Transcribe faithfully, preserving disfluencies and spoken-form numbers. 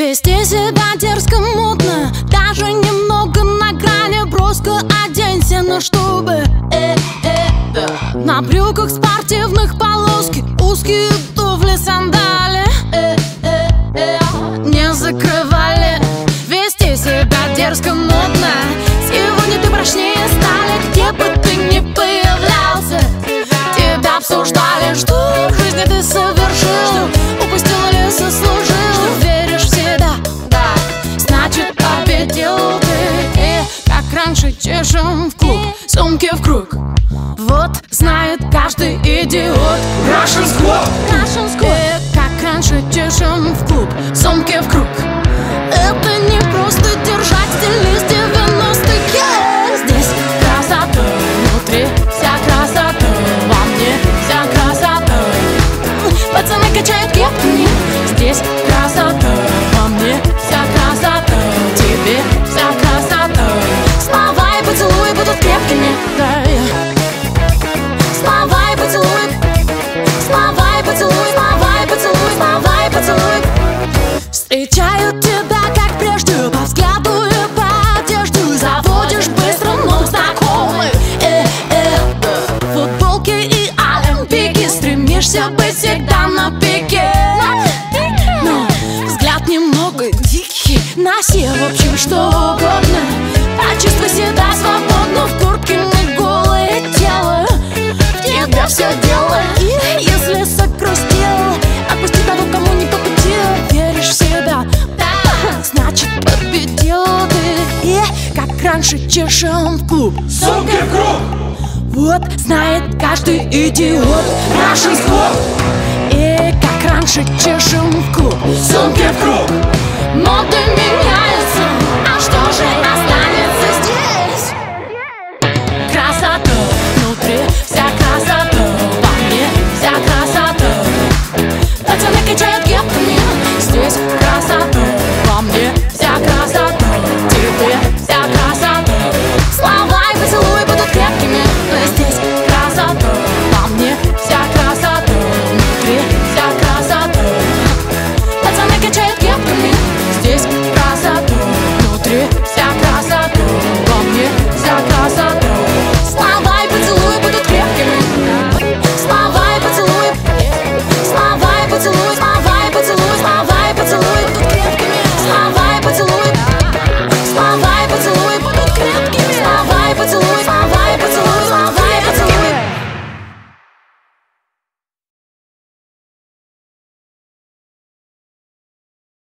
Вести себя дерзко, мутно, даже немного на грани. Броско оденься, но чтобы э, э, да. На брюках спортивных полоски, узкие туфли, сандали э, э, э, не закрывали. Вести себя дерзко, мутно, сегодня ты прочнее стали. Где бы ты ни появлялся, тебя обсуждали. Что в жизни ты совершил, упустил или сослужил. Что веришь в себя, да, значит победил ты. И как раньше чешем в клуб, сумки в круг. Вот знает каждый идиот. Russian Squad, Russian Squad. И как раньше чешем в клуб, сумки в круг. Это не просто держать стиль из девяностых. Yeah! Здесь красота внутри, вся красота во мне, вся красота. Пацаны качают кепки, здесь красота во мне, вся красота. Тебе вся красота. Слова и поцелуи будут крепкими, да. Слова и поцелуи, слова и поцелуи, слова и поцелуи, слова и поцелуи. Встречают тебя как прежде, по взгляду и по одежде. Заводишь быстро новых знакомых э, э, футболки и олимпийки. Стремишься быть всегда на пике. Но взгляд немного дикий, носи в общем что угодно. Почувствуй себя свободно в куртке, не голое тело. В тебя все дело. И если сокрустил, отпусти того, кому не по пути. Веришь в себя, да, значит победил ты. И как раньше чешем в клуб, сумки в круг. вот знает каждый идиот. Russian Squad, И как раньше чешем в клуб, сумки в круг.